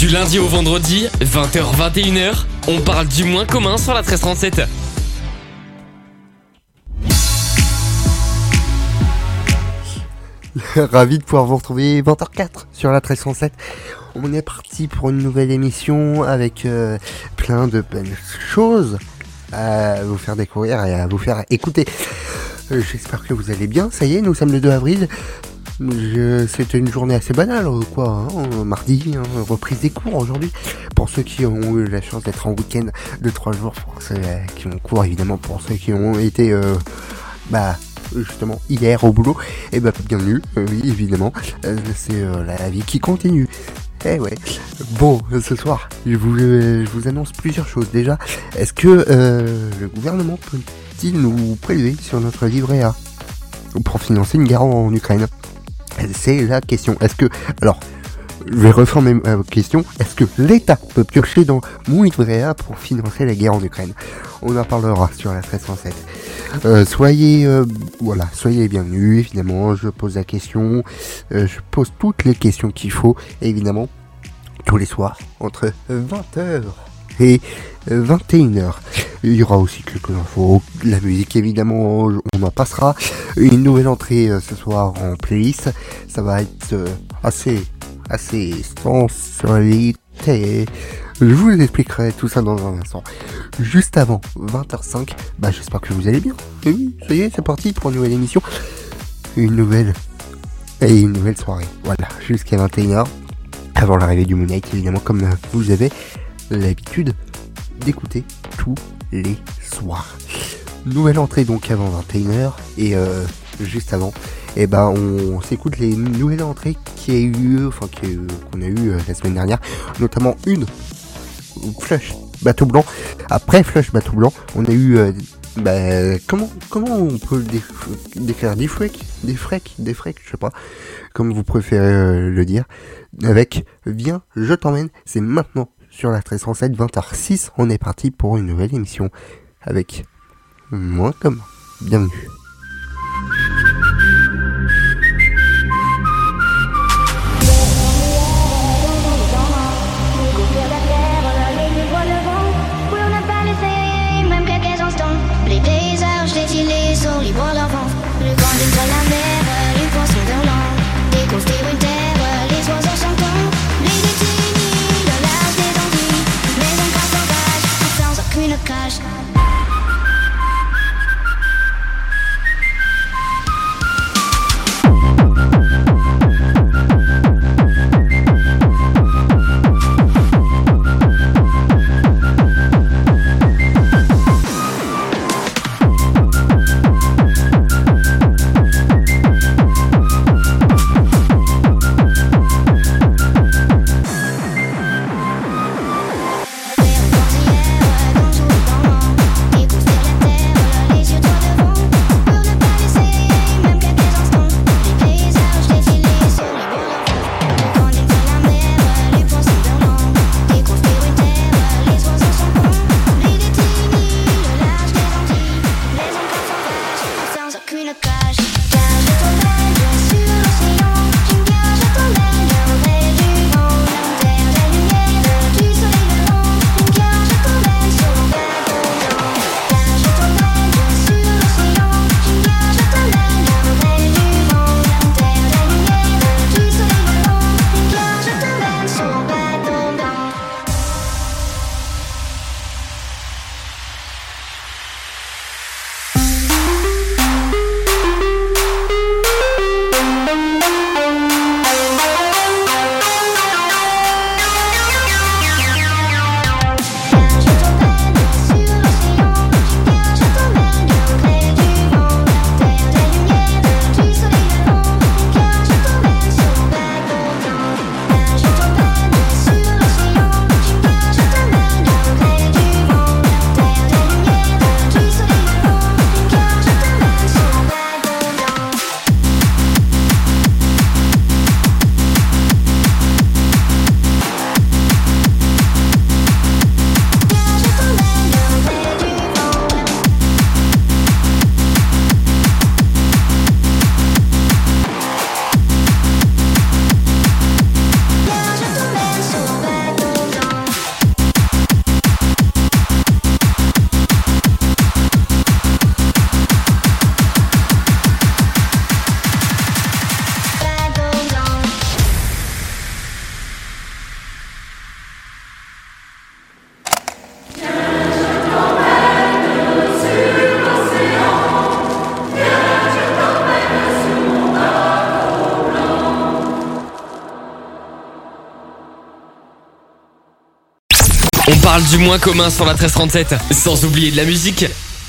Du lundi au vendredi, 20h-21h, on parle du moins commun sur la 1337. Ravi de pouvoir vous retrouver 20h04 sur la 1307. On est parti pour une nouvelle émission avec plein de belles choses à vous faire découvrir et à vous faire écouter. J'espère que vous allez bien. Ça y est, nous sommes le 2 avril. C'était une journée assez banale, quoi, hein, mardi, reprise des cours aujourd'hui. Pour ceux qui ont eu la chance d'être en week-end de 3 jours, pour ceux qui ont cours, évidemment, pour ceux qui ont été, justement, hier au boulot, et bienvenue, oui, évidemment, c'est la vie qui continue. Eh ouais. Bon, ce soir, je vous annonce plusieurs choses. Déjà, est-ce que le gouvernement peut-il nous prélever sur notre livret A pour financer une guerre en Ukraine? C'est la question. Alors, je vais reformer ma question. Est-ce que l'État peut piocher dans mon livret A pour financer la guerre en Ukraine? On en parlera sur la 1307. Soyez bienvenus, évidemment. Je pose la question. Je pose toutes les questions qu'il faut, évidemment, tous les soirs, entre 20h et 21h. Il y aura aussi quelques infos, la musique évidemment, on en passera. Une nouvelle entrée ce soir en playlist, ça va être assez sensualité. Je vous expliquerai tout ça dans un instant. Juste avant 20h05, j'espère que vous allez bien. Et oui, ça y est, c'est parti pour une nouvelle émission. Une nouvelle soirée. Voilà, jusqu'à 21h. Avant l'arrivée du Moon Knight, évidemment, comme vous avez l'habitude d'écouter tous les soirs. Nouvelle entrée donc avant 21h et juste avant, on s'écoute les nouvelles entrées qu'on a eu la semaine dernière, notamment une Flush Bateau Blanc. Après Flush Bateau Blanc, on a eu comment on peut décrire des freaks, je sais pas, comme vous préférez le dire, avec Viens, je t'emmène, c'est maintenant sur la 1307, 20h06, on est parti pour une nouvelle émission avec moi comme bienvenue. On parle du moins commun sur la 1337, sans oublier de la musique.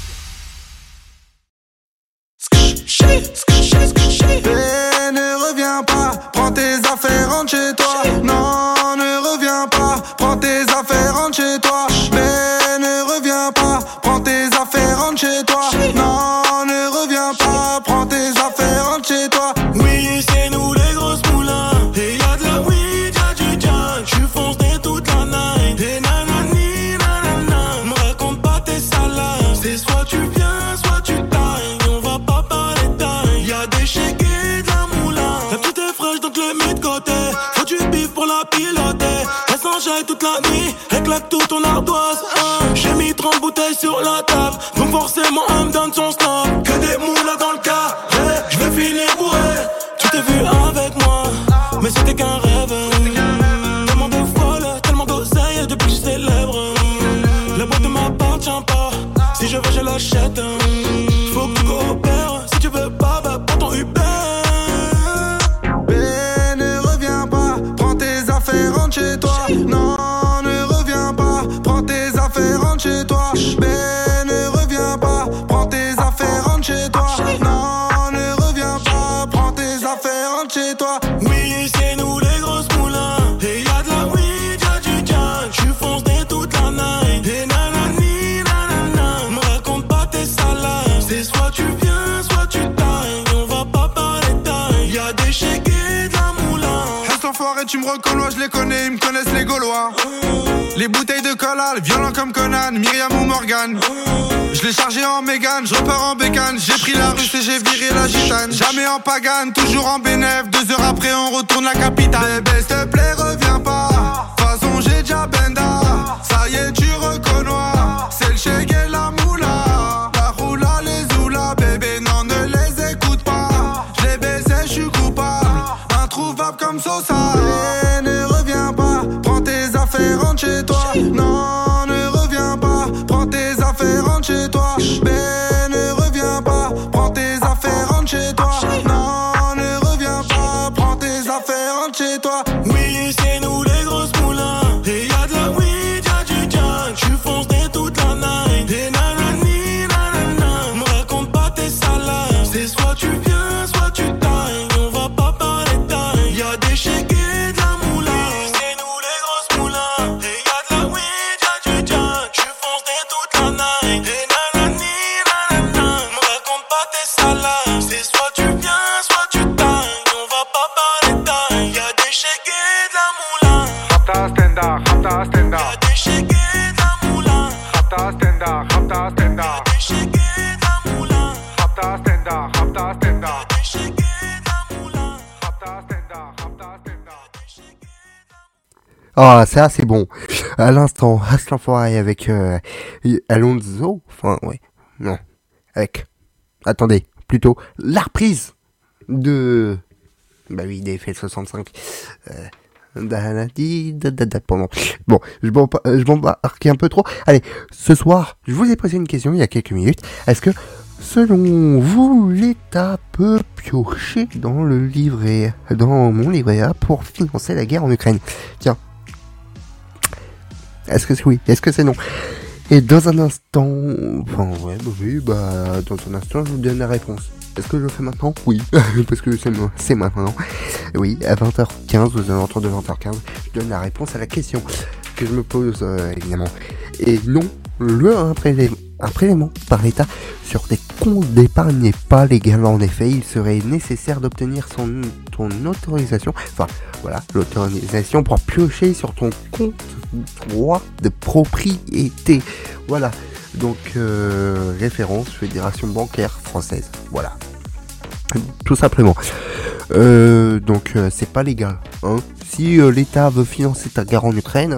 Ne reviens pas, prends tes affaires, rentre chez toi. Non, ne reviens pas, prends tes affaires, rentre chez toi. Mais ne reviens pas, prends tes affaires, rentre chez toi. Non, ne reviens pas, prends tes affaires, rentre chez toi. Oui, c'est nous les grosses moulins. Et y'a de la weed, y'a du jazz. J'suis foncé toute la night. Et nanani, nanana. Me raconte pas tes salades. C'est soit tu viens, soit tu tailles. On va pas parler taille. Y'a des chèques et de la moulin. La petite est fraîche donc le mets de côté. Faut du bif pour la piloter. Elle s'enjaille toute la nuit. Elle claque tout ton ardoise. J'ai mis 30 bouteilles sur la table. Donc forcément elle me donne son snap. Que des moulins dans le cas. J'vais finir bourré. Tu t'es vu avec moi, mais c'était qu'un rêve. Tellement de folle, tellement d'oseille depuis que je suis célèbre. La boîte ne m'appartient pas. Si je veux, je l'achète. Faut que tu coopères. Si tu veux pas, bah prends ton Uber. Mais ne reviens pas, prends tes affaires, rentre chez toi. Non, ne reviens pas, prends tes affaires, rentre chez toi. Mais ne reviens pas, prends tes affaires, rentre chez toi. Non, ne reviens pas, prends tes affaires, rentre chez toi. Oui, c'est nous les grosses moulins. Et y'a de la weed, y'a du jazz. J'suis foncé toute la night. Et nanani, nanana. Me raconte pas tes salades. C'est soit tu viens, soit tu tailles. On va pas parler taille. Y'a des chèques et de la moulin. Reste enfoiré, tu me reconnais, je les connais, ils me connaissent les Gaulois. Les bouteilles de cola, violents comme Conan, Myriam ou Morgan. Je l'ai chargé en Mégane, je repars en bécane. J'ai pris la russe et j'ai viré la gitane. Jamais en pagane, toujours en bénéf. 2 heures après on retourne la capitale. Bébé s'il te plaît reviens pas. De toute façon j'ai déjà benda. Ça y est tu reconnais. C'est le chèque et la moula. La roula, les oula. Bébé non ne les écoute pas. Je les baissé, je suis coupable. Introuvable comme Sosa. Et ne reviens pas, prends tes affaires, rentre chez toi. Non, ne reviens pas, prends tes affaires, rentre chez toi. Mais ne reviens pas, prends tes affaires, rentre chez toi. Non, ne reviens pas, prends tes affaires, rentre chez toi. Oui, c'est nous les grosses moulins. Et y'a de la weed, y'a du jazz. J'suis foncé toute la night. Et nanani, nanana. Me raconte pas tes salades. C'est soit tu viens, soit tu tailles. On va pas parler taille. Y'a des chèques et de la moulin. Oui, c'est nous les grosses moulins. Et y'a de la weed, y'a du jazz. J'suis foncé toute la night. Et nanani, nanana. Me raconte pas tes salades. C'est soit tu viens, soit tu tailles. On va pas parler taille. Y'a des chèques et de la moulin. Rapta stenda, rapta stenda. Y'a des chèques et de la moulin. Rapta stenda, rapta stenda. Y'a des chèques et de la moulin. Rapta stenda, rapta stenda. Y'a des chèques et de la moulin. Rapta stenda, rapta stenda. Ah, ça c'est bon. À l'instant, Reste l'enfoiré avec Alonso. Enfin, ouais. Non. Avec. Attendez. Plutôt la reprise de. Bah oui, d'effet 65. Pardon. Bon, je m'embarque un peu trop. Allez, ce soir, je vous ai posé une question il y a quelques minutes. Est-ce que, selon vous, l'État peut piocher dans mon livret A pour financer la guerre en Ukraine? Tiens. Est-ce que c'est oui? Est-ce que c'est non? Et dans un instant, dans un instant, je vous donne la réponse. Est-ce que je le fais maintenant? Oui, parce que c'est maintenant. Oui, à 20h15, aux alentours de 20h15, je donne la réponse à la question que je me pose, évidemment. Et non, un prélèvement par l'État sur des comptes d'épargne n'est pas légal. En effet, il serait nécessaire d'obtenir ton autorisation, l'autorisation pour piocher sur ton compte droit de propriété. Voilà. Donc, référence Fédération bancaire française. Voilà. Tout simplement. C'est pas légal. Hein. Si l'État veut financer ta guerre en Ukraine,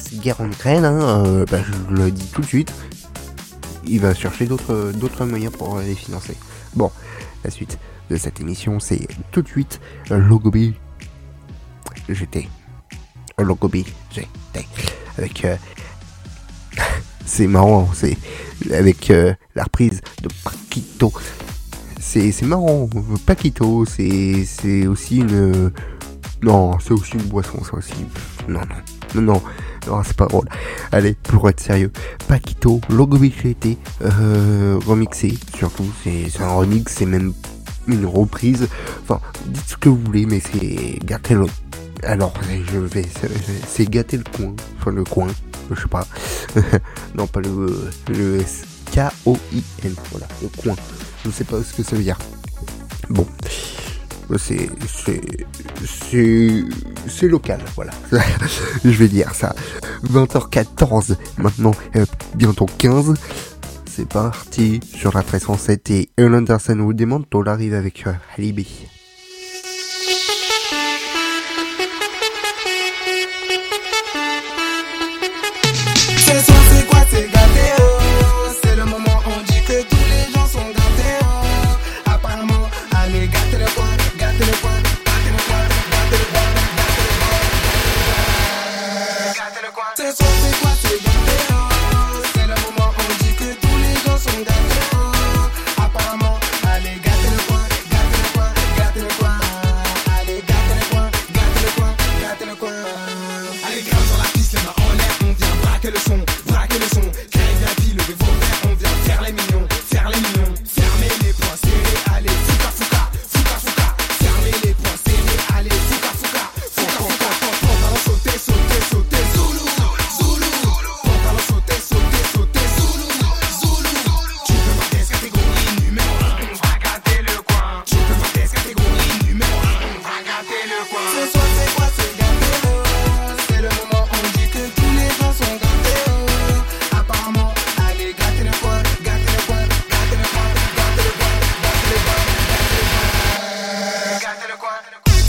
je le dis tout de suite, il va chercher d'autres moyens pour les financer. Bon, la suite de cette émission, c'est tout de suite Logobi GT. Logobi GT. Avec... c'est marrant, c'est avec la reprise de Paquito. C'est marrant, Paquito, c'est aussi une... Non, c'est aussi une boisson, ça aussi. Non. Non, c'est pas drôle. Allez, pour être sérieux, Paquito, Logo Bichette, remixé, surtout, c'est un remix, c'est même une reprise, enfin, dites ce que vous voulez, mais c'est gâter le... Alors, c'est gâter le coin, enfin le coin, je sais pas, non pas le S-K-O-I-N, voilà, le coin, je sais pas ce que ça veut dire. Bon, c'est local, voilà, je vais dire ça. 20h14, maintenant, bientôt 15, c'est parti sur la 1307 et Earl Anderson ou Demanto arrive avec Alibi. Ce soir c'est quoi, c'est gâté, oh. C'est le moment, on dit que tous les gens sont gâtés, oh. Apparemment, allez, gâtez le coin, gâtez le coin, gâtez le coin, gâtez le coin, gâtez le coin. Ce soir c'est quoi, c'est gâté, oh. C'est le moment, on dit que tous les gens sont gâtés, oh. Apparemment, allez, gâtez le coin, gâtez le coin, gâtez le coin. Allez, gâtez le coin, gâtez le coin, gâtez le coin. Allez, grimpe sur la piste, les mains en l'air, on vient braquer le son, créez la vie, levez vos verres, on vient faire les mignons, fermez les poings serrés, allez, fouca, fouca, fouca, fouca, fermez les poings serrés, allez, fouca, fouca, fouca, fouca, pantalon sauter, sauter, sauter, zoulou, zoulou, pantalon sauter, sauter, sauter, zoulou, zoulou, tu peux voir des catégories numéro 1, on va gâter le coin, tu peux voir des catégories numéro 1, on va gâter le coin. Ce soir c'est quoi, c'est gâté, oh. C'est le moment, on dit que tous les gens sont gâtés, oh. Apparemment, allez, gâtez le coin, gâtez le coin, gâtez le coin, gâtez le coin, gâtez le coin, gâtez le coin, gâtez le coin.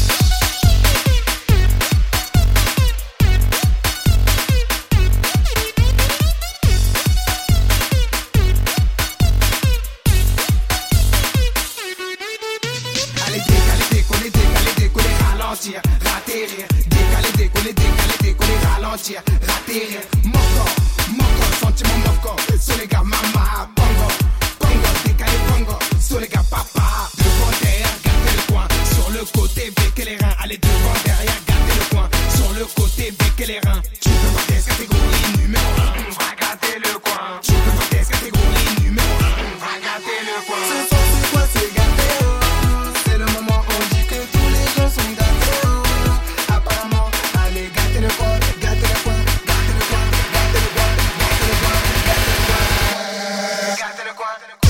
Allez, décoller, ralentir, atterrir. Décoller, ralentir, atterrir. Moko, sentiment moko. Solega, mama, bongo, décaler, bongo. Solega, papa. Devant, derrière, gâtez le coin. Sur le côté, véquez les reins. Allez, devant, derrière, gâtez le coin. Sur le côté, véquez les reins. Tu peux voir des catégories numéro 1. On va gâter le coin. Tu peux voir des catégories numéro 1. On va gâter le coin. Ce soir, c'est quoi, c'est gâté, oh. C'est le moment, on dit que tous les gens sont gâtés, oh. Apparemment, allez, gâtez le coin, gâtez le coin, gâtez le coin, gâtez le coin, gâtez le coin, gâtez le coin, gâtez le coin.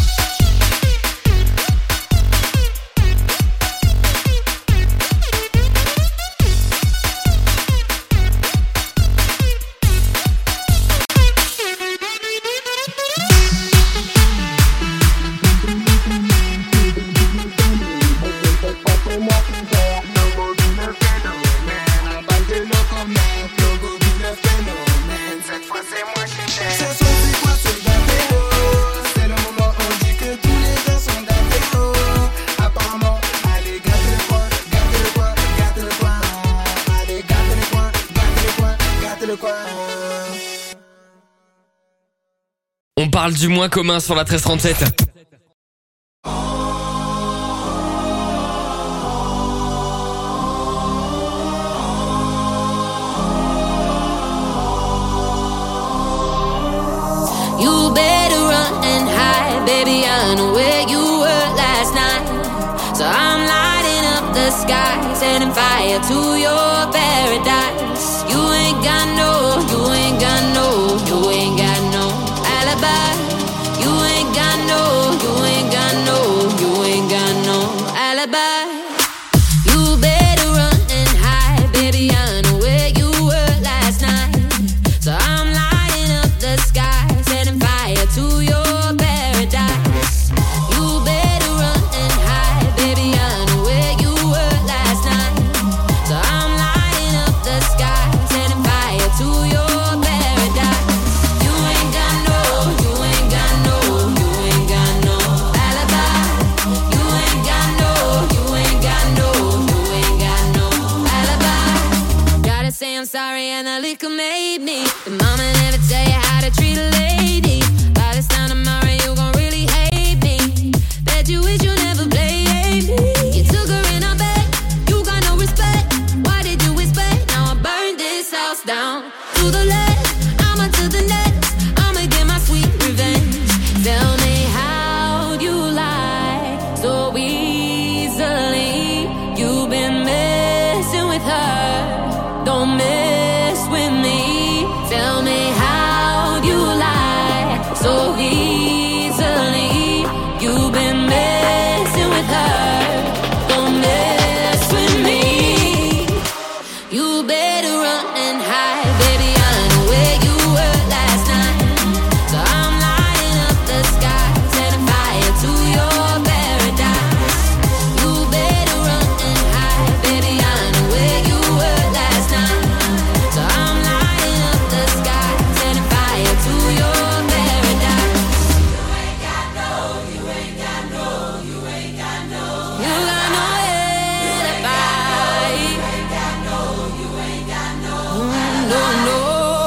On parle du moins commun sur la 1337. You better run and hide, baby, I know where you were last night. So I'm lighting up the sky, setting fire to your paradise. You ain't got no alibi. You ain't got no alibi. You better run and hide, baby, I know where you were last night. So I'm lighting up the sky, setting fire to your paradise. You better run and hide, baby, I know where you were last night. So I'm lighting up the sky, setting fire to your paradise. You ain't got no alibi. You ain't got no alibi. Gotta say I'm sorry and the liquor made me. The mama never tell you how to treat a lady. By this time tomorrow you gon' really hate me. Bet you wish you never played me. You took her in her bed, you got no respect. Why did you expect? Now I burned this house down to to the left, I'ma to the next. I'ma get my sweet revenge. Tell me how'd you lie so easily? You've been messing with her, don't mess with me. Tell me how'd you lie so easily? You've been messing with her, don't mess with me. You better run and hide, baby, I know where you were last night. So I'm lighting up the sky, setting fire to your paradise. You better run and hide, baby, I know where you were last night. So I'm lighting up the sky, setting fire to your paradise. You ain't got no alibi. You ain't got no, no, no.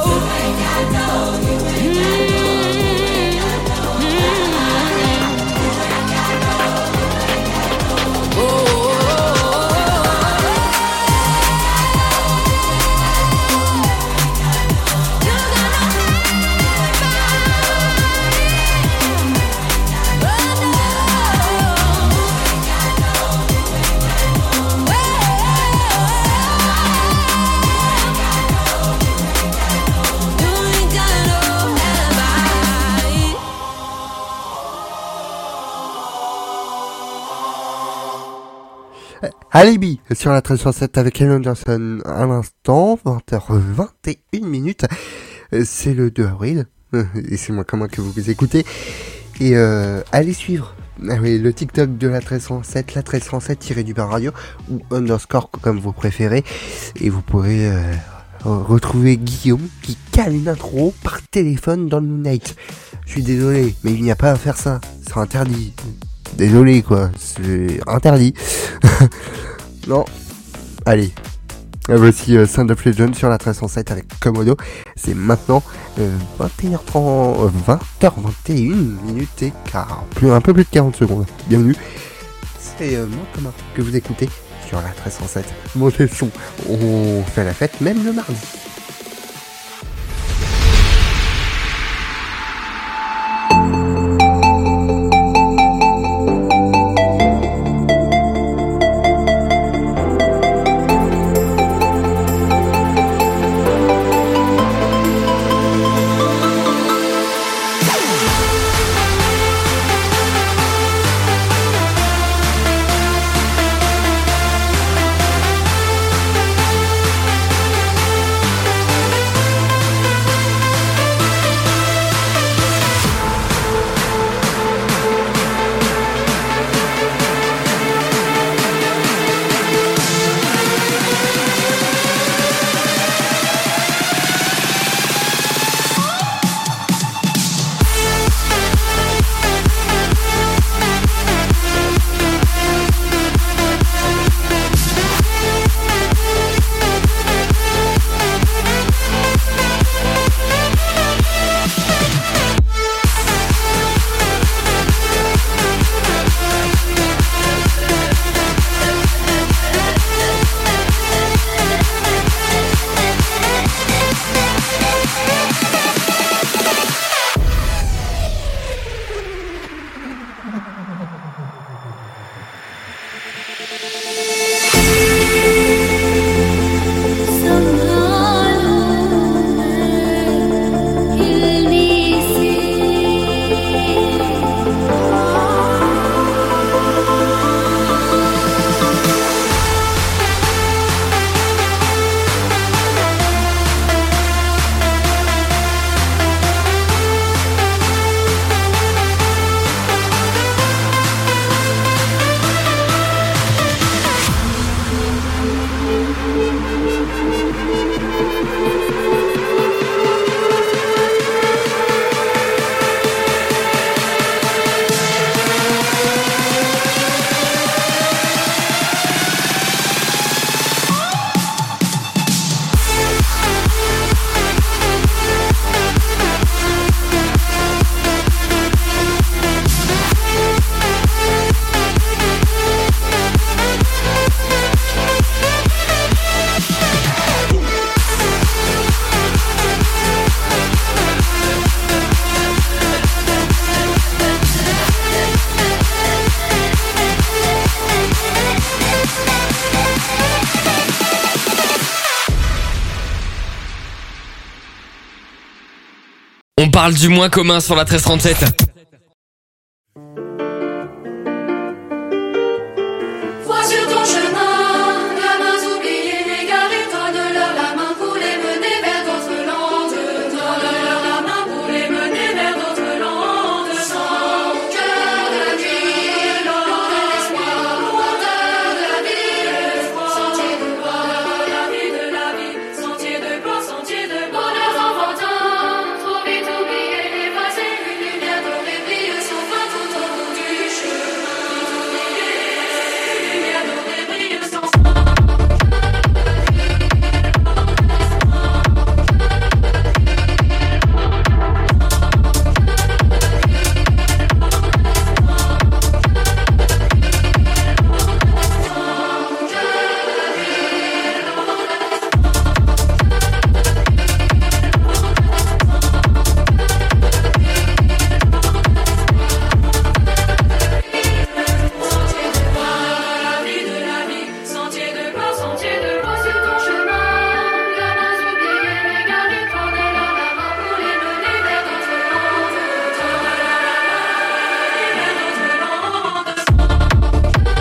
Alibi sur la 1307 avec Ellen Johnson à l'instant, 20h21. C'est le 2 avril, et c'est moi comment que vous écoutez. Et allez suivre le TikTok de la 1307, la 1307-du-bas radio, ou underscore comme vous préférez. Et vous pourrez retrouver Guillaume qui cale une intro par téléphone dans le Moonlight. Je suis désolé, mais il n'y a pas à faire ça, c'est interdit. Désolé quoi, c'est interdit. Non, allez. Voici Sound of Legend sur la 1307 avec Komodo. C'est maintenant 21h30, 20h21 et quart, un peu plus de 40 secondes. Bienvenue. C'est moi comment que vous écoutez sur la 1307. Montez le son, on fait la fête même le mardi. You parle du moins commun sur la 1337. Vois sur ton chemin, gamins oubliés, égarés-toi de leur la main pour les mener vers d'autres landes. Donne-leur la main pour les mener vers d'autres landes. Sans cœur de la vie, loin de l'espoir, lointeur de la vie, sentier de gloire, la vie de la vie, sentier de gloire, sentier de bonheur enfantin. Trop vite oublié, effacé, une lumière dorée brille sans fin tout au bout du chemin. Une lumière dorée brille sans fin. La vie de la vie, sentier de gloire, sentier de gloire sur ton chemin. Gamins oubliés, égarés-toi de leur la main pour les mener vers d'autres landes. Donne-leur la main, vers d'autres landes.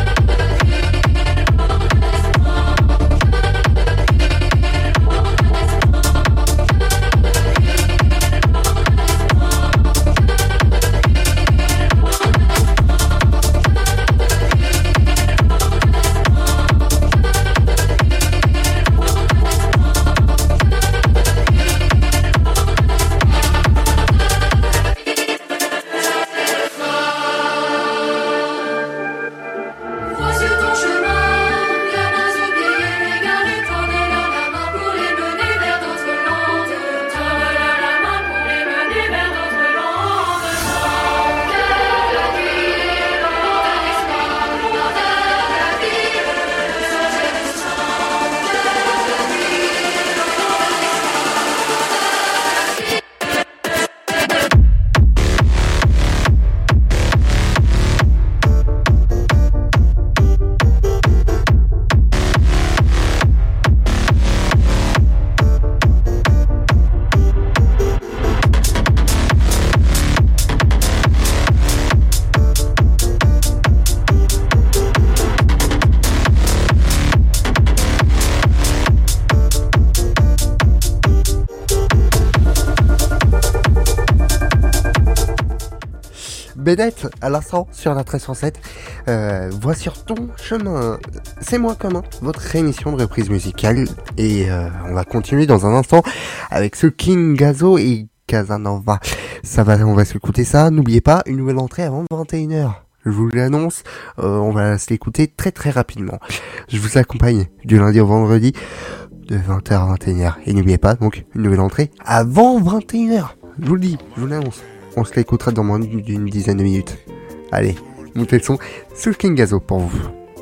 Vois sur ton chemin, gamins oubliés, égarés-toi de leur la main pour les mener vers d'autres landes. Donne-leur la main pour les mener vers d'autres landes. Sans cœur de la vie, loin de l'espoir, lointeur de la vie, sentier de sang, cœur de la vie, loin de Bédette, à l'instant, sur la 1307, vois sur ton chemin. C'est moins commun, votre émission de reprise musicale. Et on va continuer dans un instant avec ce King Gazo et Casanova. On va s'écouter ça. N'oubliez pas, une nouvelle entrée avant 21h. Je vous l'annonce, on va se l'écouter très très rapidement. Je vous accompagne du lundi au vendredi de 20h à 21h. Et n'oubliez pas, donc, une nouvelle entrée avant 21h. Je vous le dis, je vous l'annonce. On se l'écoutera dans moins d'une dizaine de minutes. Allez, montez le son. C'est le King Gazo pour vous.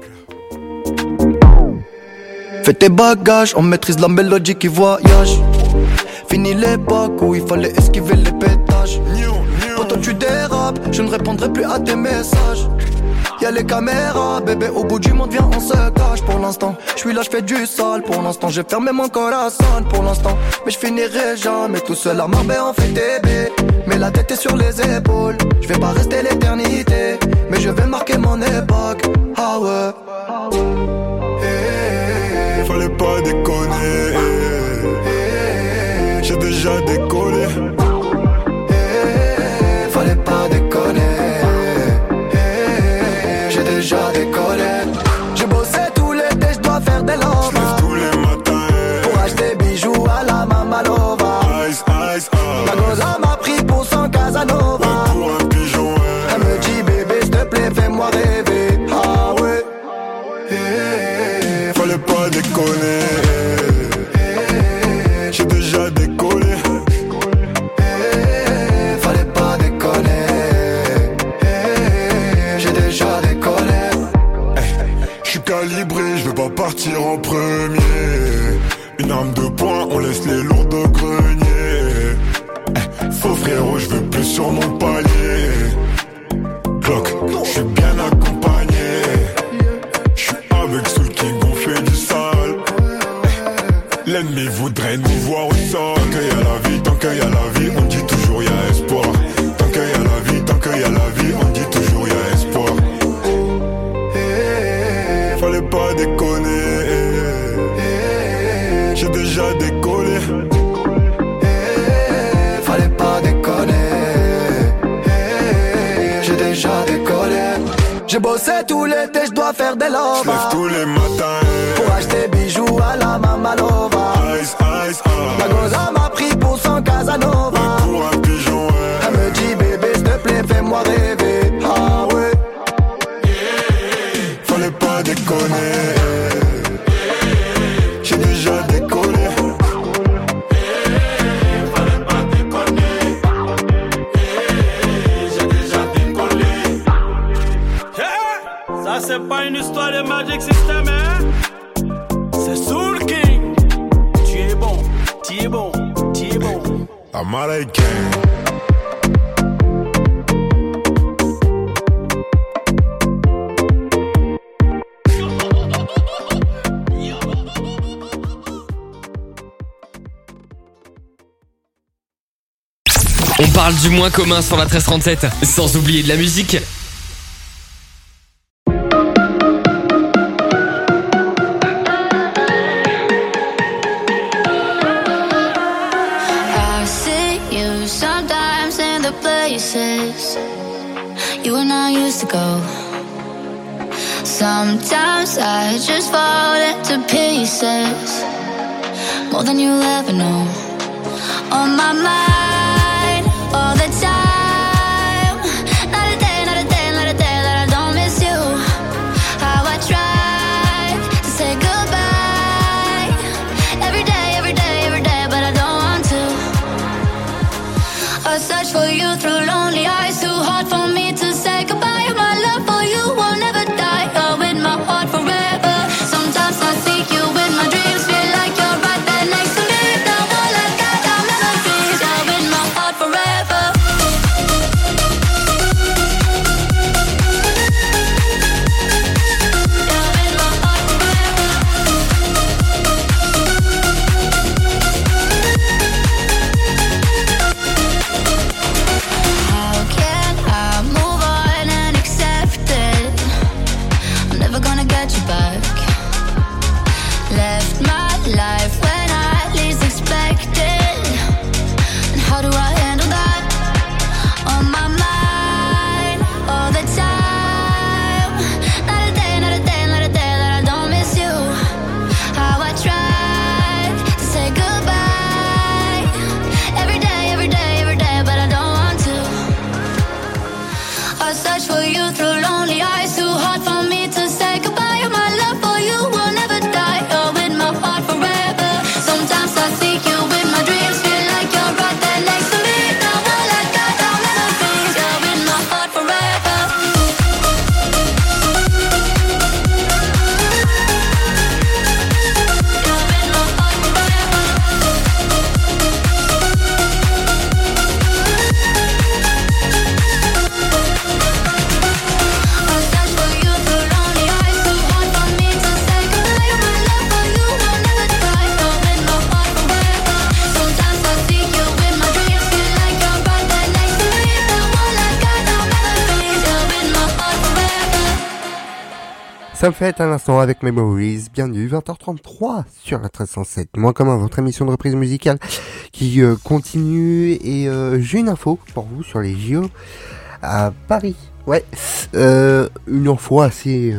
Fais tes bagages, on maîtrise la mélodie qui voyage. Fini l'époque où il fallait esquiver les pétages. Quand tu dérapes, je ne répondrai plus à tes messages. Y'a les caméras, bébé, au bout du monde, viens, on se cache. Pour l'instant, je suis là, je fais du sale. Pour l'instant, j'ai fermé mon corazon. Pour l'instant, mais je finirai jamais tout seul à Marbella, on fait TB. Mais la tête est sur les épaules. Je vais pas rester l'éternité, mais je vais marquer mon époque. Ah ouais. Fallait pas déconner. J'ai déjà décollé. Fallait pas déconner. J'ai déjà décollé. J'ai bossé tout l'été, je dois faire des lovas. J'lève tous les matins. Pour acheter bijoux à la Mamalova. Ice, ice, Ma goza m'a pris pour son Casanova. pour un pigeon, Elle me dit bébé, s'il te plaît, fais-moi rêver. Ah ouais. Fallait pas déconner. J'ai déjà décollé. Fallait pas déconner. J'ai déjà décollé. J'suis calibré, j'vais pas partir en premier. Une arme de poing, on laisse les lourds au grenier. Faux frérot, j'veux plus sur mon palier. Clock, j'suis bien accompagné. J'suis avec ceux qui gonflaient du sale. L'ennemi voudrait nous voir au sol. Tant qu'il y a la vie, tant qu'il y a la vie, on dit toujours y a espoir. Tant qu'il y a la vie, tant qu'il y a la vie, on dit toujours y a espoir. Fallait pas déconner. J'ai déjà décollé. Fallait pas déconner. J'ai déjà décollé. J'ai bossé tout l'été, je dois faire des lovas. J'lève tous les matins pour acheter bijoux à la Mamalova. Ice, ice, La goza m'a pris pour son Casanova. ouais, pour un pigeon, ouais. Elle me dit bébé s'il te plaît fais-moi rêver. Ah ouais. Fallait pas déconner. J'ai déjà décollé. Fallait pas déconner. J'ai déjà décollé. Ça c'est pas une histoire de Magic System, hein. C'est Soul King. Tu es bon, tu es bon, tu es bon. Américain. On parle du moins commun sur la 1337, sans oublier de la musique. I see you sometimes in the places you and I used to go. Sometimes I just fall into pieces, more than you'll ever know. On my mind all the time, not a day, not a day, not a day that I don't miss you. How I try to say goodbye every day, every day, every day, but I don't want to. I search for you through lonely eyes, too hard for me to say goodbye. My love for you will never die. You're in my heart forever. Sometimes I seek you in my dreams, feel like you're right there next to me. Now all I got are memories. You're in my heart forever. You're in my heart forever. How can I move on and accept it? I'm never gonna get you back. Left my life when I least expected. And how do I handle that? On my mind all the time. Not a day, not a day, not a day that I don't miss you. How I tried to say goodbye every day, every day, every day, but I don't want to. I search for you through lonely eyes, too hard for me to say goodbye. My love for you will never die. You're in my heart forever. Sometimes I seek you in my dreams, feel like you're right there next to me. Now all I got are memories. You're in my heart forever. You're in my heart forever. I search for you through lonely eyes, too hard for me to say goodbye. My love for you will never die. You're in my heart forever. Sometimes I seek you in my dreams, feel like you're right there next to me. Now all I got are memories. You're in my heart forever. Ça me fait un instant avec Memories, bienvenue 20h33 sur la 1307. Moins commun, votre émission de reprise musicale qui continue et j'ai une info pour vous sur les JO à Paris. Ouais, une info assez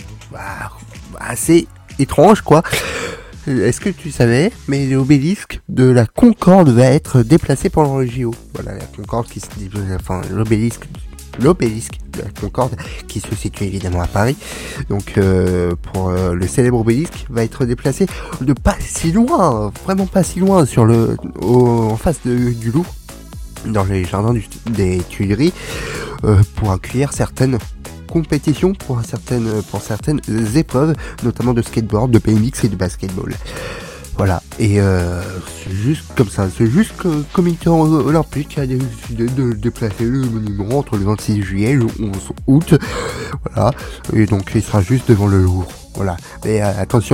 étrange quoi. Est-ce que tu savais, mais l'obélisque de la Concorde va être déplacé pendant les JO. Voilà, la Concorde qui se enfin l'obélisque de la Concorde qui se situe évidemment à Paris. Donc pour le célèbre obélisque va être déplacé de pas si loin, vraiment pas si loin sur en face du Louvre, dans les jardins des Tuileries, pour accueillir certaines compétitions, pour certaines épreuves, notamment de skateboard, de BMX et de basketball. Voilà, et c'est juste comme ça, c'est juste que le comité olympique a décidé de déplacer le monument entre le 26 juillet et le 11 août, voilà, et donc il sera juste devant le Louvre, voilà. Mais attention,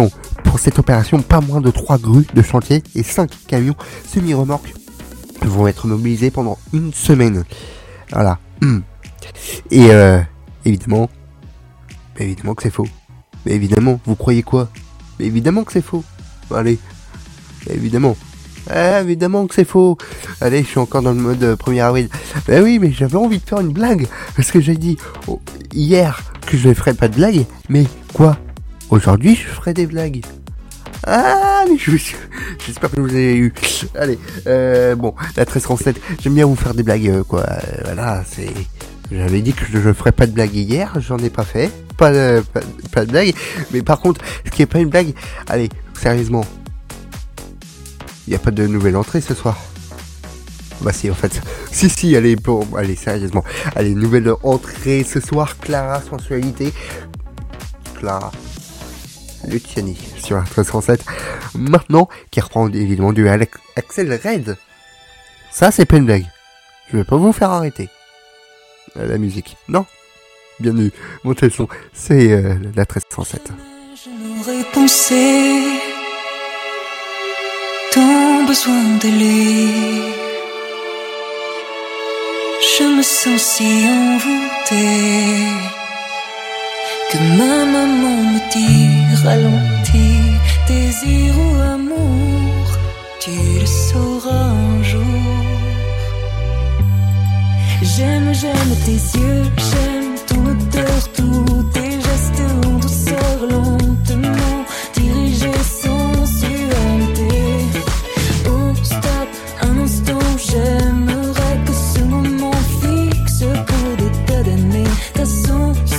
pour cette opération, pas moins de 3 grues de chantier et 5 camions semi-remorques vont être mobilisés pendant une semaine. Voilà. Et évidemment que c'est faux. Mais évidemment, vous croyez quoi? Mais évidemment que c'est faux. Allez, évidemment que c'est faux. Allez, je suis encore dans le mode 1er avril. Ben oui, mais j'avais envie de faire une blague. Parce que j'ai dit hier que je ne ferais pas de blague. Mais quoi? Aujourd'hui, je ferai des blagues. Ah, mais j'espère que vous avez eu. Allez, bon, la 1337, j'aime bien vous faire des blagues, quoi. Voilà, c'est... J'avais dit que je ferais pas de blague hier, j'en ai pas fait. Pas de blague. Mais par contre, ce qui est pas une blague, allez, sérieusement. Il y a pas de nouvelle entrée ce soir. Bah si, en fait. Si, allez, bon, allez, sérieusement. Allez, nouvelle entrée ce soir, Clara Sensualité. Clara Luciani sur la 1307. Maintenant, qui reprend évidemment du Axel Red. Ça, c'est pas une blague. Je vais pas vous faire arrêter. La musique. Non. Bienvenue. Montez le son. C'est la 1307. Je n'aurais pensé ton besoin de lui. Je me sens si envoûtée que ma maman me dit ralentis, désir ou amour, tu le sauras un jour. J'aime tes yeux, j'aime ton odeur, tous tes gestes en douceur, lentement dirigés sans sensualité. Oh stop, un instant, j'aimerais que ce moment fixe pour des tas d'années ta sensualité.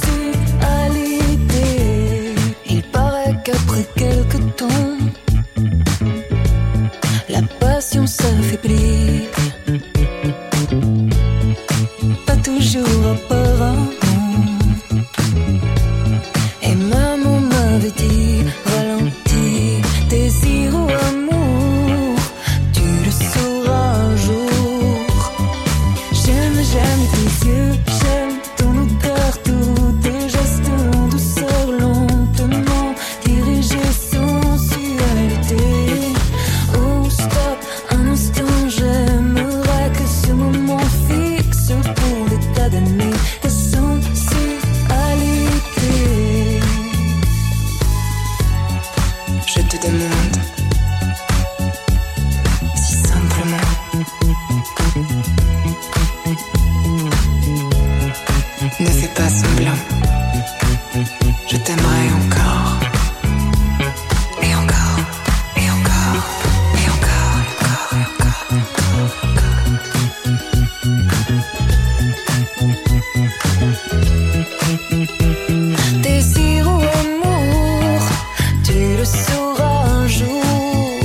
Il paraît qu'après quelque temps, la passion s'affaiblit. Pas toujours apparemment. Et maman m'avait dit ralentis, désir ou amour, tu le sauras un jour. J'aime tes yeux, j'aime ton odeur, tous tes gestes en douceur, lentement dirigés sans sensualité. Oh stop, un instant, j'aimerais que ce moment fixe pour des tas d'années ta sensualité. Je te demande si simplement ne fais pas semblant. Je t'aimerai encore et encore et encore et encore et encore et encore. Désir ou amour, tu le sauras un jour.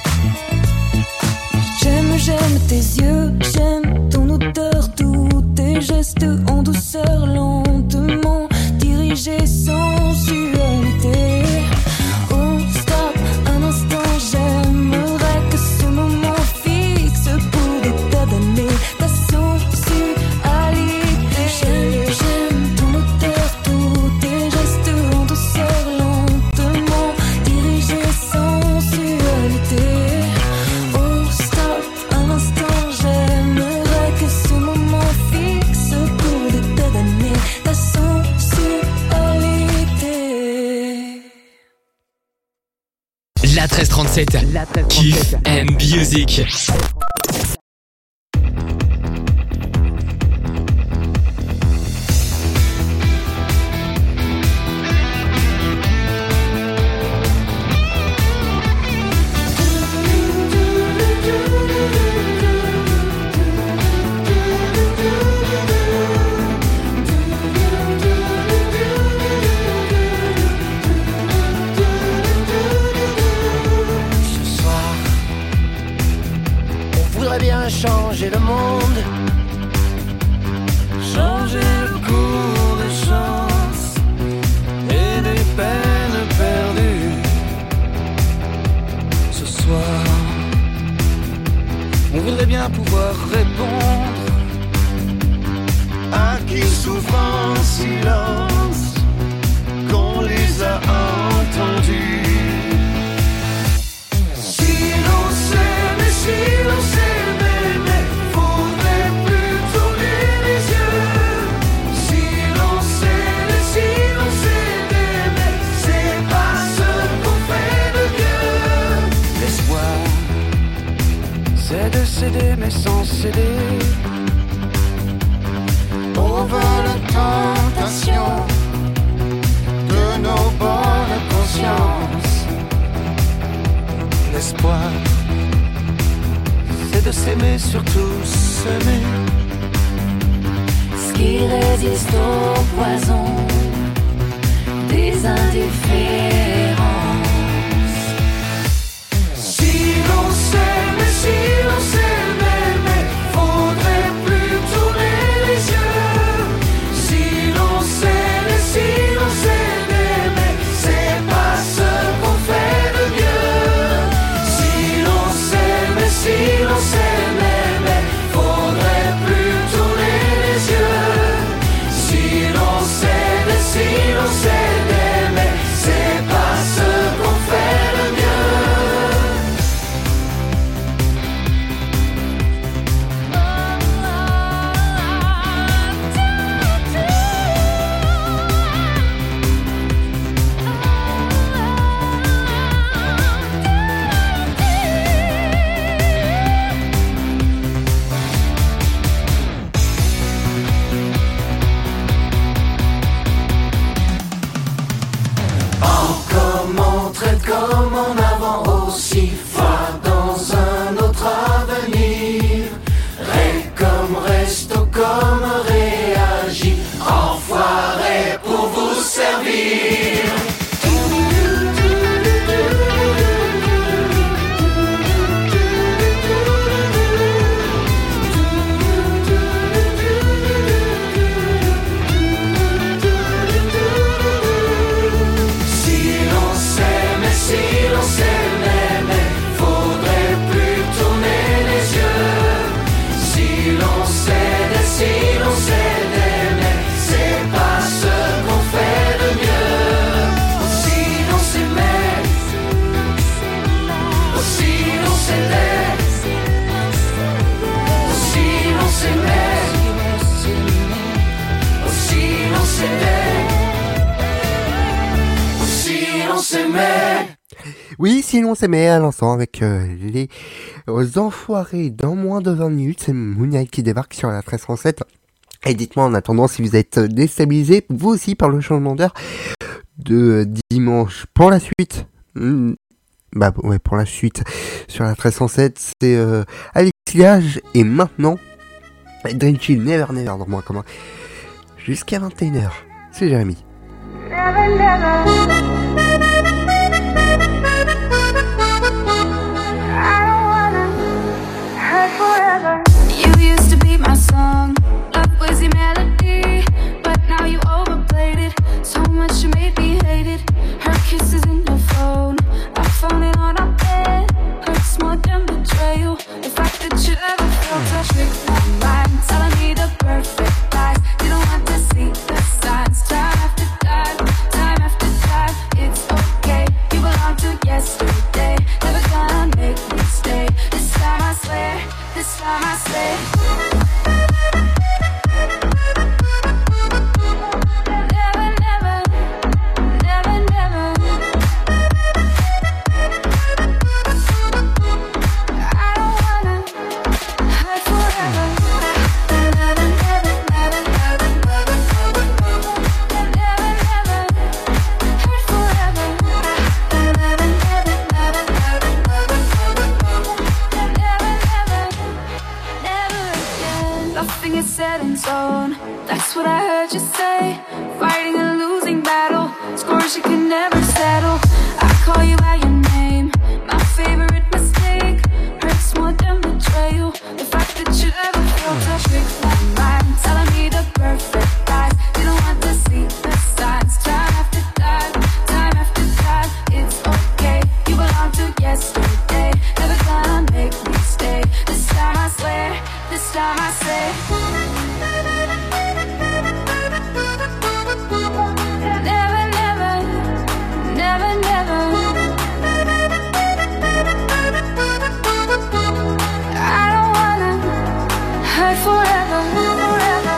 J'aime tes yeux, j'aime ton odeur, tous tes gestes en douceur, lentement dirigés sans sensualité. Oh stop, un instant, j'aimerais que ce moment fixe pour des tas d'années ta sensualité. J'aime ton odeur, tous tes gestes en douceur, lentement dirigés sans sensualité. Oh stop, un instant, j'aimerais que ce moment fixe pour des tas d'années ta sensualité. La 1337. Kiff and Music. Ce soir, on voudrait bien changer le monde, changer le cours des chances et des peines perdues. Ce soir, on voudrait bien pouvoir répondre à qui souffre en silence, qu'on les a entendus. c'est de céder mais sans céder aux vols tentation de nos bonnes consciences. L'espoir, c'est de s'aimer, surtout s'aimer. Ce qui résiste au poison des indifférences. Si l'on s'aimait, si l'on s'aimait, mais faudrait plus tourner les yeux. Si l'on s'aimait, si l'on s'aimait, mais c'est pas ce qu'on fait de mieux. Si l'on s'aimait, si l'on s'aimait, mais faudrait plus tourner les yeux. Si l'on s'aimait, si l'on s'aimait, mais c'est pas ce qu'on fait de mieux. Comme on traite comme en avant, aussi foi dans un autre avenir. Ré comme resto comme réagit, enfoiré pour vous servir. Si l'on s'aimait, si l'on s'aimait, mais faudrait plus tourner les yeux. Si l'on s'aidait, si l'on s'aidait, mais c'est pas ce qu'on fait de mieux. Si l'on s'aimait, si l'on s'aidait, si l'on s'aimait, si l'on s'aidait, si l'on s'aimait. Oui, sinon c'est s'aimait à l'instant avec les enfoirés dans moins de 20 minutes. C'est Moonlight qui débarque sur la 1307. Et dites-moi en attendant si vous êtes déstabilisés, vous aussi, par le changement d'heure de dimanche. Pour la suite, pour la suite, sur la 1307, c'est Alex Liage. Et maintenant, Dream Chill, Never Never, dans moins commun. Jusqu'à 21h. C'est Jérémy. Never, never. You used to be my song, love was your melody, but now you overplayed it, so much you made me hate it. Her kisses in your phone, I found it on our bed, hurts more than betrayal. The fact that you ever felt a trick my mind, telling me the perfect lies, you don't want to see the signs. Time after time, time after time, it's okay, you belong to yesterday, never gonna make me stay. This time I swear, this time I swear. Never, never, never, never. I don't wanna hide forever. Never, never, never, never, never, never, never, never hide forever. Never, never, never, never, never, never again. Nothing is set in stone. That's what I heard you say. Fighting a losing battle, scores you can never settle. I call you by your name, my favorite mistake. Hurts more than betrayal. The fact that you ever felt a trick my mind, telling me the perfect lies. You don't want to see the signs. Time after time, time after time, it's okay. You belong to yesterday, never gonna make me stay. This time I swear, this time I say. Never, never, never, never. I don't wanna hide forever, forever,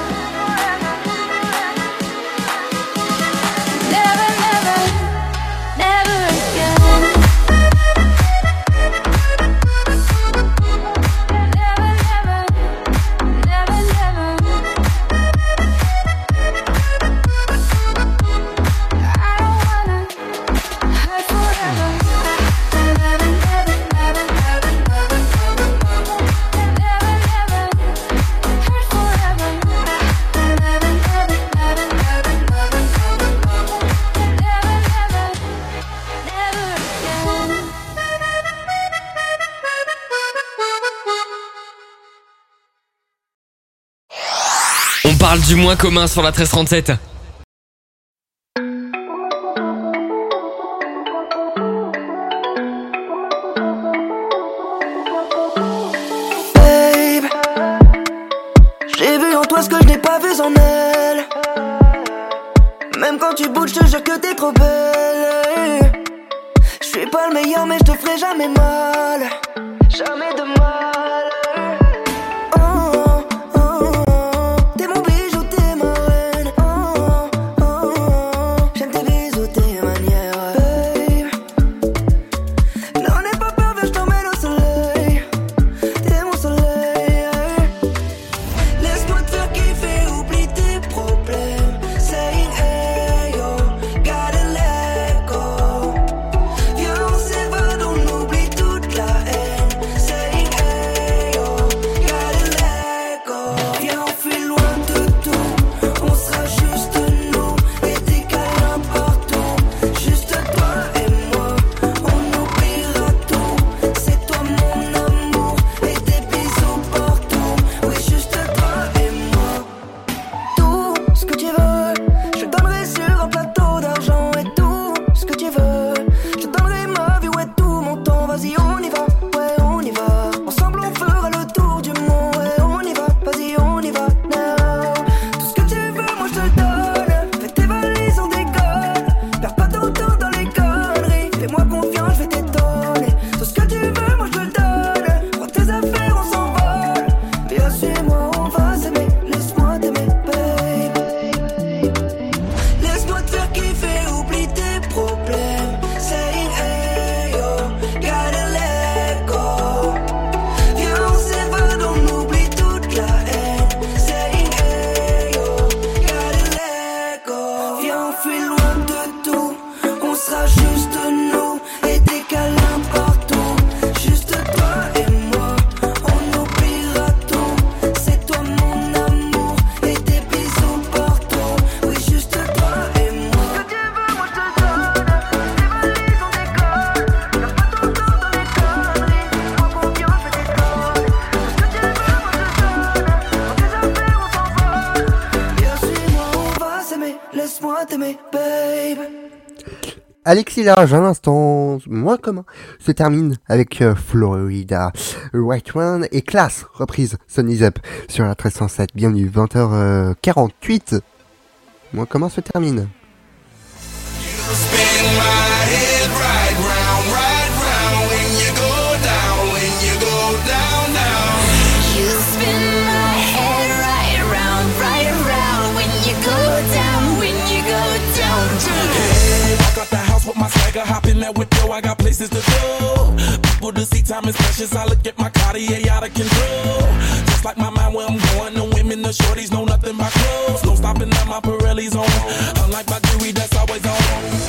never, never, never again. On parle du moins commun sur la 1337. Babe, j'ai vu en toi ce que je n'ai pas vu en elle. Même quand tu bouges, je te jure que t'es trop belle. Je suis pas le meilleur, mais je te ferai jamais mal. Jamais de mal. T'es mon bijou, t'es ma reine. J'aime tes bisous, tes manières. Babe, n'en aie pas peur, viens, je t'emmène au soleil. T'es mon soleil. Laisse-moi te faire kiffer, oublie tes problèmes. Saying hey yo, gotta let go. Viens, on s'évade, on oublie toute la haine. Saying hey yo, gotta let go. Viens, on fuit loin de tout, on sera juste nous. Et des câlins partout, juste toi et moi. On oubliera tout, c'est toi mon amour. Et des bisous partout, oui juste toi et moi. Tout ce que tu veux, je donnerai sur un plateau d'argent. Et tout ce que tu veux, je donnerai ma vie, ouais tout mon temps. Vas-y on y va, ouais on y va. Ensemble on fera le tour du monde, ouais on y va. Vas-y on y va now. Tout ce que tu veux, moi je te le donne. Fais tes valises, on décolle. Perds pas ton temps dans les conneries. Fais-moi confiance, je vais t'étonner. Tout ce que tu veux, moi je te le donne. Prends tes affaires, on s'envole. Viens suis-moi, on va s'aimer. Laisse-moi t'aimer, babe. Laisse-moi te faire kiffer, oublie tes problèmes. Saying hey yo, gotta let go. Viens, on s'évade, on oublie toute la haine. Saying hey yo, gotta let go. Viens, on fuit loin de tout, on sera juste nous. Et des câlins partout, juste toi et moi. On oubliera tout, c'est toi mon amour. Et des bisous partout, oui juste toi et moi. Ce que tu veux, moi je te le donne. Tes valises, on décolle. Perds pas ton temps dans les conneries. Fais-moi confiance, je vais t'étonner. Ce que tu veux, moi je te le donne. Prends tes affaires, on s'envole. Viens, suis-moi, on va s'aimer. Laisse-moi t'aimer, babe. Alexis Large, à l'instant, moins commun, se termine avec Florida, White One et Class, reprise Sun Is Up sur la 1307. Bienvenue, 20h48. Moins commun se termine. Spin my head right round when you go down, when you go down, down. You spin my head right around when you go down, when you go down. Hey, I got the house with my swagger, hop in that whip, yo, I got places to go. People to see, time is precious, I look at my Cartier out of control. Just like my mind where I'm going, the women, the shorties know nothing but clothes. No stopping at my Pirelli's on, unlike my jewelry that's always on.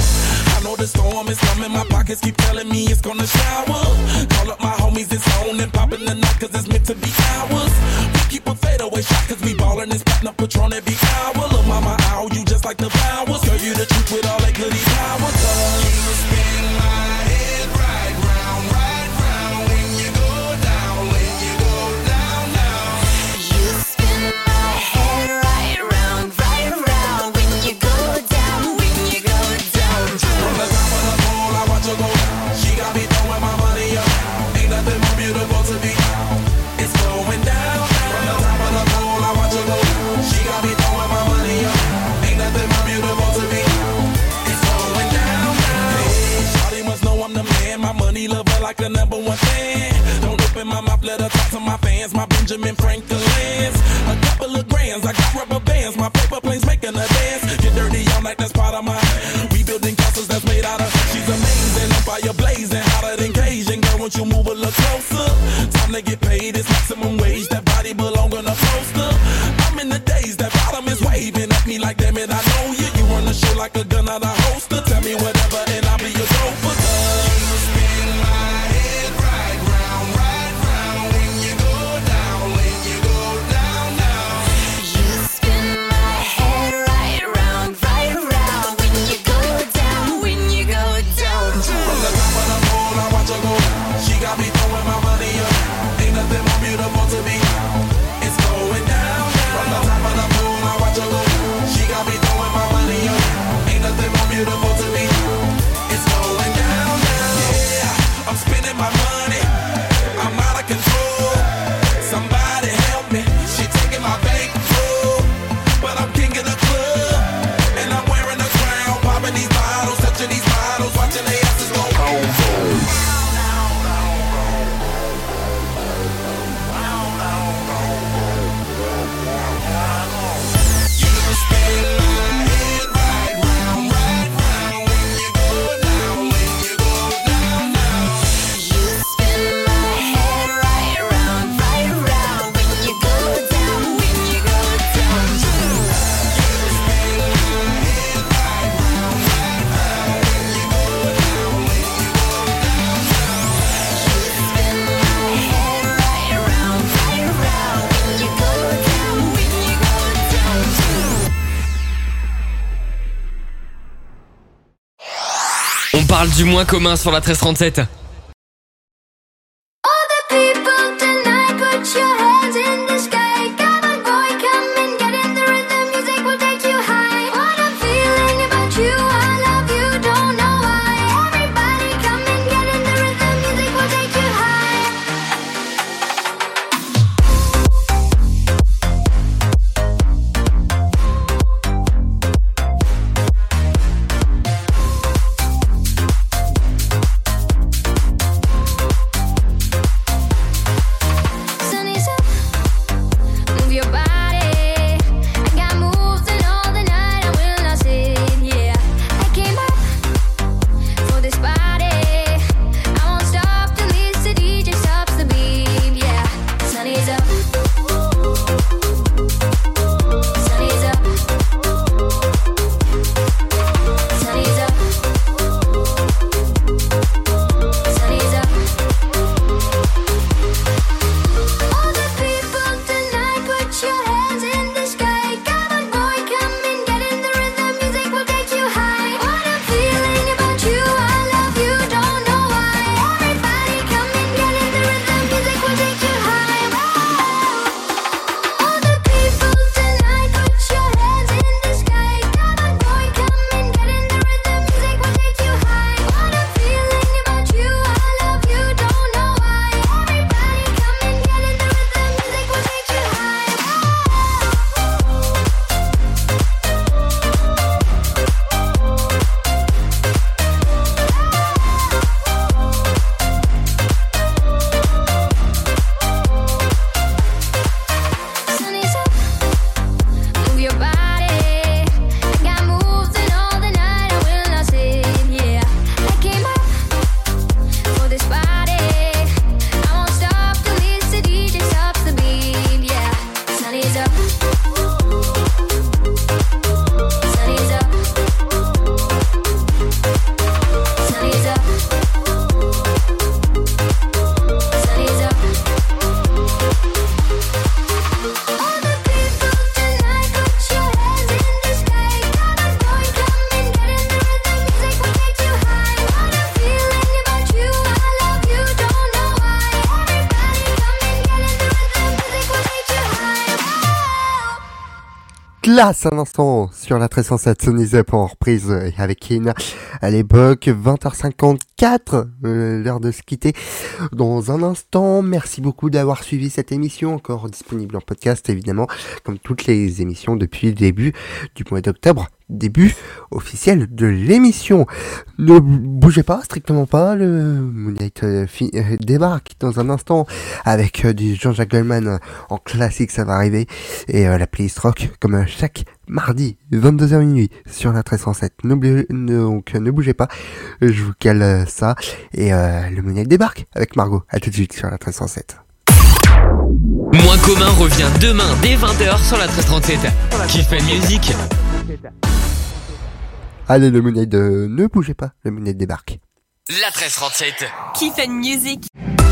I know the storm is coming, my pockets keep telling me it's gonna shower. Call up my homies, it's on and popping the night cause it's meant to be ours. We keep a fadeaway shot cause we ballin' and spittin' up Patron every hour. Look mama, ow, you just like the flowers. Girl, you the truth with all that goody power. You spin my head right round when you go down, when you go down, down. You spin my head right around when you go down, when you go down. From the top of the pole, I watch her go down. She got me throwing my money up. Ain't nothing more beautiful to be. It's going down. From the top of the pole, I watch her go down. She got me throwing my money up. Ain't nothing more beautiful to be. It's going down. Hey, shawty must know I'm the man. My money lover like a number one fan. Don't open my mouth, let her talk to my fans. My Benjamin Franklin's. A couple of grands, I got rubber bands. My paper planes making a dance. Get dirty all night, that's part of my rebuilding castles that's made out of. She's amazing, on fire blazing, hotter than Cajun. Girl, won't you move a little closer? Time to get paid, it's maximum wage. That body belong on a poster. I'm in the days, that bottom is waving at me like, damn it, I know you. You run the show like a gun out of holster. Tell me whatever and I'll be your gopher. You spin my head right round when you go down, when you go down, down. You spin my head right around when you go down, when you go down. From the top of the pole, I watch her go down. She got me throwing my money up. Ain't nothing more beautiful to be. It's going down, down. From the top of the pole, On parle du moins commun sur la 1337. Classe un instant sur la 1307 Sony Zep en reprise avec Kina à l'époque 20h54, l'heure de se quitter. Dans un instant, merci beaucoup d'avoir suivi cette émission, encore disponible en podcast évidemment, comme toutes les émissions depuis le début du mois d'octobre. Début officiel de l'émission. Ne bougez pas, strictement pas, le Moonlight débarque dans un instant avec du Jean-Jacques Goldman en classique, ça va arriver, et la playlist rock comme chaque mardi 22h minuit sur la 1307. Donc ne bougez pas, je vous cale ça, et le Moonlight débarque avec Margot. À tout de suite sur la 1307. Moins commun revient demain dès 20h sur la 1337. Kiff Music. Allez, le Moonlight ne bougez pas, le Moonlight débarque. La 1337. Kiff Music.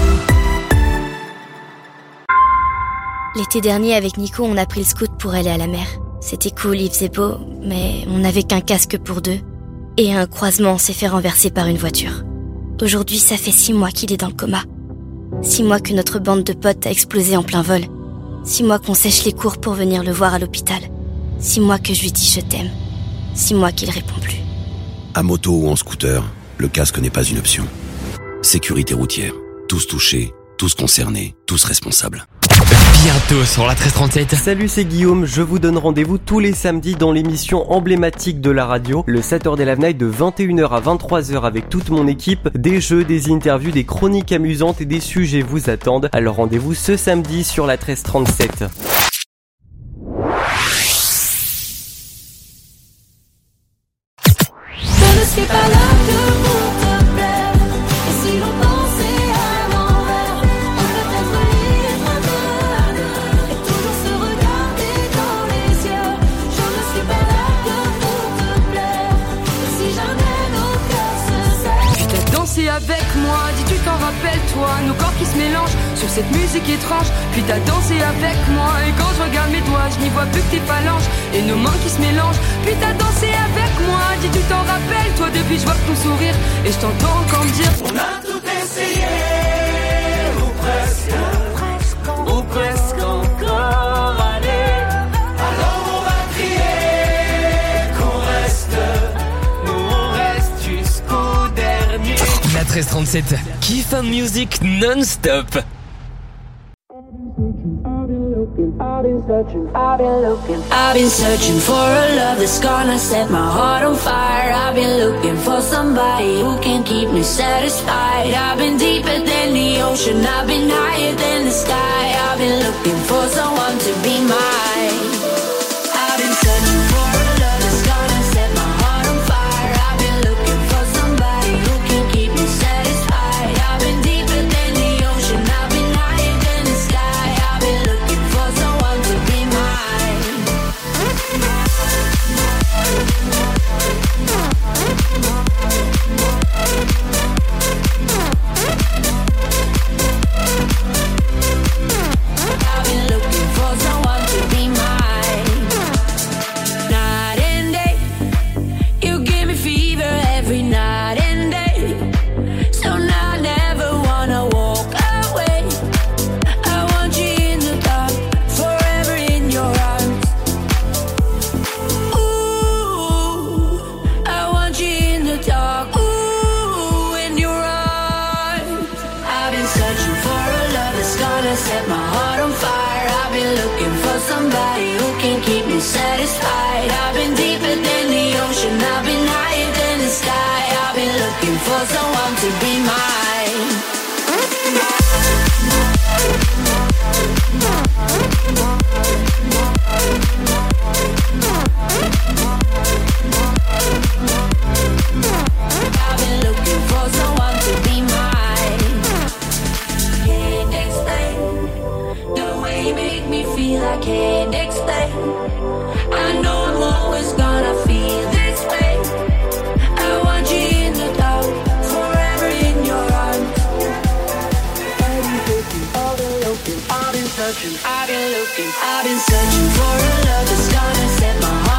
L'été dernier, avec Nico, on a pris le scoot pour aller à la mer. C'était cool, il faisait beau, mais on n'avait qu'un casque pour deux. Et un croisement s'est fait renverser par une voiture. Aujourd'hui, ça fait 6 mois qu'il est dans le coma. 6 mois que notre bande de potes a explosé en plein vol. 6 mois qu'on sèche les cours pour venir le voir à l'hôpital. 6 mois que je lui dis je t'aime. 6 mois qu'il répond plus. À moto ou en scooter, le casque n'est pas une option. Sécurité routière. Tous touchés, tous concernés, tous responsables. Bientôt sur la 1337. Salut, c'est Guillaume, je vous donne rendez-vous tous les samedis dans l'émission emblématique de la radio, le Saturday Live Night de 21h à 23h avec toute mon équipe. Des jeux, des interviews, des chroniques amusantes et des sujets vous attendent. Alors rendez-vous ce samedi sur la 1337. Je ne suis pas là que pour te plaire. Et si l'on pensait à l'envers, on peut être libre à deux et toujours se regarder dans les yeux. Je ne suis pas là que pour te plaire. Et si jamais nos cœurs se serrent. Tu t'as dansé avec moi, dis tu t'en rappelles toi. Nous quand corps qui se mélangent sur cette musique étrange. Puis t'as dansé avec moi et quand je regarde mes doigts, je n'y vois plus que tes phalanges et nos mains qui se mélangent. Puis t'as dansé avec moi, dis tu t'en rappelles, toi depuis je vois ton sourire et je t'entends encore me dire on a tout essayé, ou presque encore, allez. Alors on va crier qu'on reste, nous on reste jusqu'au dernier. La 1337, Kiff and Music non-stop. I've been searching for a love that's gonna set my heart on fire. I've been looking for somebody who can keep me satisfied. I've been deeper than the ocean, I've been higher than the sky. I've been looking for someone to be mine. I've been searching for a love that's gonna set my heart on fire. I've been looking for somebody who can keep me satisfied. I've been deeper than the ocean, I've been higher than the sky. I've been looking for someone to be mine. I've been looking for someone to be mine. Night and day, you give me fever every night and day. So now I never wanna walk away. I want you in the dark, forever in your arms. Ooh, I want you in the dark, ooh, in your arms. I've been searching for a love that's gonna set my heart on fire. I've been looking for somebody who can keep me satisfied. I've been deeper than the ocean, I've been higher than the sky. I've been looking for someone to be mine. I've been looking for someone to be mine. Can't explain the way you make me feel. I can't explain. I know I'm always gonna feel this way. I want you in the dark, forever in your arms. I've been searching for a love that's gonna set my heart